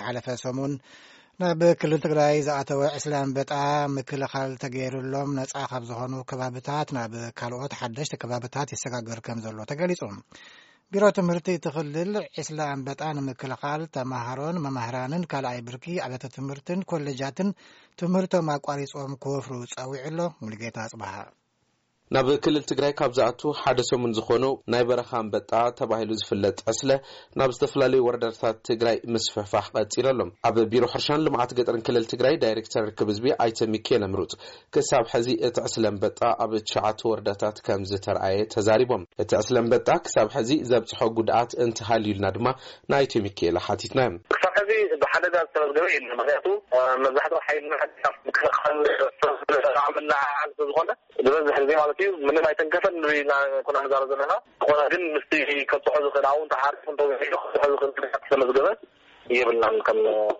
ዝሓለፈ ሰሙን ናብ ክልል ትግራይ ዝኣተወ ዕስለ አንበጣ ምክልኻል ተገይሩሎም ነፃ ካብ ዝኾኑ ከባቢታት ናብ ካልኦት ሓደሽቲ ከባቢታት ይሰጋገር ከም ዘሎ ተገሊጹ። ቢሮ ትምህርቲ ትኽልል ዕስለ አንበጣ ንምክልኻል ተማሃሮን መምህራንን ካልኣይ ብርኪ ኣብያተ ትምህርትን ኮሌጃትን ትምህርቶም አቋሪጾም ክወፍሩ ጸዊዕሎ ሙሉጌታ ጽባህ ናብ ክልል ትግራይ ካብ ዝኣቱ ሓደ ሰሙን ዝኾኑ ናይ በረኻ አንበጣ ተባሂሉ ዝፍለጥ ዕስለ ናብ ዝተፈላለዩ ወረዳታት ትግራይ ምስፍሕፋሕ ቀፂሎም ኣብ ቢሮ ሕርሻን ልምዓት ገጠርን ክልል ትግራይ ዳይሬክተር ክብዝቢ ኣይተ ሚካኤል ምሩጽ ክሳብ ሕዚ እቲ ዕስለ አንበጣ ኣብ 9 ወረዳታት ከም ዝተርኣየ ተዛሪቦም እቲ ዕስለ አንበጣ ክሳብ ሕዚ ዘብጽሖ ጉድኣት እንትሃልዩልና ድማ ናይተ ሚካኤል ሓቲትና ክሳብ ሕዚ ብሓደጋ ዝተመዝገበ የለን ምክንያቱ መብዛሕትኡ ሓይልና ምክልኻል ዓመልና ዝኾነ ብበዝሕ ግዜ ማለት እዩ ምንም ኣይተንከፈን ንሪና ኩና ንዛረብ ዘለና ኮነ ግን ምስቲ ከብፅሖ ዝኽእል ኣብኡ ተሓሪፉ እንተወሒዱ ክብፅሖ ዝኽእል ዝተመዝገበ የብልናን ከም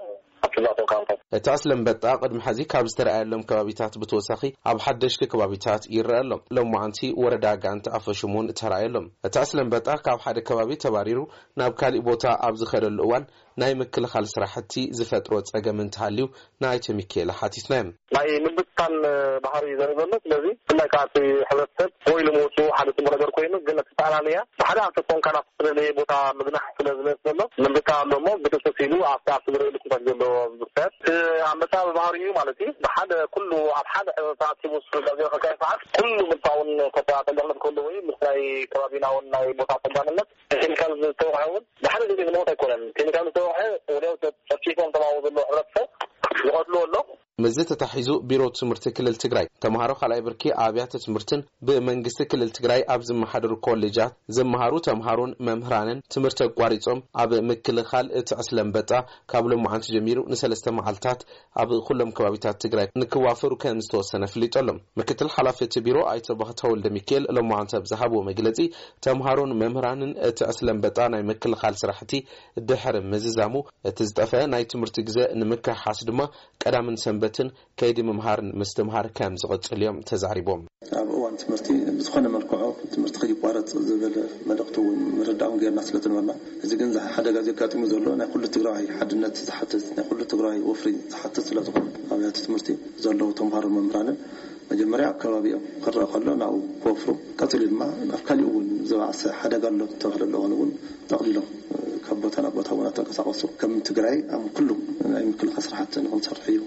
እቲ ዕስለ አንበጣ ቅድሚ ሕዚ ካብ ዝተረኣየሎም ከባቢታት ብተወሳኺ ኣብ ሓደሽቲ ከባቢታት ይረኣየሎም ሎማዓንቲ ወረዳ ጋንታ ኣፈሽሙን ተራእየሎም እቲ ዕስለ አንበጣ ካብ ሓደ ከባቢ ተባሪሩ ናብ ካሊእ ቦታ ኣብ ዝኸደሉ እዋን ናይ ምክልኻል ስራሕቲ ዝፈጥሮ ፀገም እንትሃልዩ ናይተ ሚካኤል ሓቲትና ናይ ምብታን ባህሪ ዘርኢ ዘሎ ስለዚ ብፍላይ ከዓ እቲ ሕብረተሰብ ኮይኑ ሞቱ ሓደ ፅቡቅ ነገር ኮይኑ ግን ተፈላለያ ብሓደ ኣንፈቶም ካና ስለለየ ቦታ ምግናሕ ስለ ዝመፅ ዘሎ ምብታ ሎሞ ብተሰብ ኢሉ ኣብቲ ዝረአየሉ ኩነታት ዘሎ ብፍላይ አንበጣ ባህሪኡ ማለት እዩ ብሓደ ኩሉ ኣብ ሓደ ተኣኪቡ ስለዘ ከካይ ሰዓት ኩሉ ምታውን ከተጠለቅነት ከሉ ወይ ምስላይ ከባቢናውን ናይ ቦታ ተባንነት ኬሚካል ዝተውሃውን ብሓደ ግዜ ዝሞት ኣይኮነን ኬሚካል ዝተውሃ ወዲያው ተፈቲፎም ተማው ዘሎ ሕብረተሰብ ዝቀትሉ ኣሎ መዚ ተታሒዙ ቢሮ ትምህርቲ ክልል ትግራይ ተማሃሮ ካልኣይ ብርኪ ኣብያተ ትምህርትን ብመንግስቲ ክልል ትግራይ ኣብ ዝመሓደሩ ኮሌጃት ዝመሃሩ ተማሃሮን መምህራንን ትምህርቲ አቋሪጾም ኣብ ምክልኻል እቲ ዕስለ አንበጣ ካብ ሎማዓንቲ ጀሚሩ ንሰለስተ መዓልታት ኣብ ኩሎም ከባቢታት ትግራይ ንክዋፈሩ ከም ዝተወሰነ ፍሊጦሎም ምክትል ሓላፊ እቲ ቢሮ ኣይተ ባህታ ወልደ ሚካኤል ሎማዓንቲ ብዝሃብዎ መግለጺ ተማሃሮን መምህራንን እቲ ዕስለ አንበጣ ናይ ምክልኻል ስራሕቲ ድሕሪ ምዝዛሙ እቲ ዝጠፍአ ናይ ትምህርቲ ግዜ ንምክሓስ ድማ ቀዳምን ሰንበትን ከይዲ መምሃርን ምስትምሃር ከም ዝቕጽል እዮም ተዛሪቦም ኣብ እዋን ትምህርቲ ብዝኾነ መልክዑ ትምህርቲ ከይቋረጽ ዝብል መልእኽቲ ምርዳእውን ጌርና ስለዝነበርና እዚ ግን ሓደጋ ዘጋጥሙ ዘሎ ናይ ኩሉ ትግራይ ሓድነት ዝሓትት ናይ ኩሉ ትግራይ ወፍሪ ዝሓትት ስለዝኾነ ኣብያተ ትምህርቲ ዘለዉ ተምሃሮ መምህራንን መጀመርያ ኣከባቢኦም ክረአ ከሎ ናብኡ ክወፍሩ ቀፂሉ ድማ ኣብ ካሊእ እውን ዝባዕሰ ሓደጋ ኣሎ ተባሂሉ እውን ጠቕሊሎም ካብ ቦታ ናብ ቦታ እውን ተንቀሳቐሱ ከም ትግራይ ኣብ ኩሉ ናይ ምክልኻል ስራሕቲ ንክንሰርሕ እዩ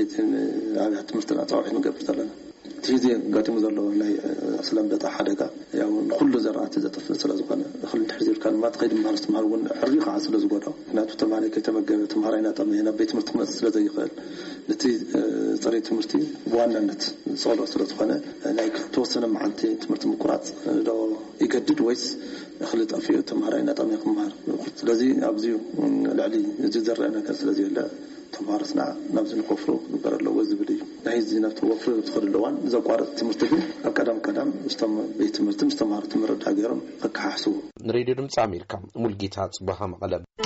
ኣብያተ ትምህርትና ፃውዒት ንገብር ዘለና ትይዚ ጋጥሙ ዘሎ ናይ ዕስለ አንበጣ ሓደጋ ያው ኩሉ ዘራእቲ ዘጥፍእ ስለዝኾነ እኽሊ እንድሕር ዘይብልካ ድማ ትኸይድ ምምሃር ስትምሃር እውን ዕርቢ ከዓ ስለዝጎድኦ ምክንያቱ ተማሃራይ ከይተመገበ ተምሃራይና ጠምየና ቤት ትምህርቲ ክመፅእ ስለዘይኽእል ነቲ ፀሬት ትምህርቲ ብዋናነት ዝፀልኦ ስለዝኾነ ናይ ተወሰነ መዓልቲ ትምህርቲ ምቁራፅ ዶ ይገድድ ወይስ እኽሊ ጠፊኡ ተምሃራይና ጠምየ ክመሃር ስለዚ ኣብዚ ልዕሊ እዚ ዘርአ ነገር ስለዘየለ ተማሃሮትና ናብ ዝንከፍሩ ግበር ኣለዎ ዝብል እዩ ናይ እዚ ናብ ተወፍሩ ዝኸድለዋን ዘቋረፅ ትምህርቲ ግን ኣብ ቀዳም ቤት ትምህርቲ ምስ ተምሃሮ ትምህርቲ ገይሮም ከከሓሕሱ ሬድዮ ድምፂ ኣሜሪካ ሙልጌታ ጽባህ መቐለ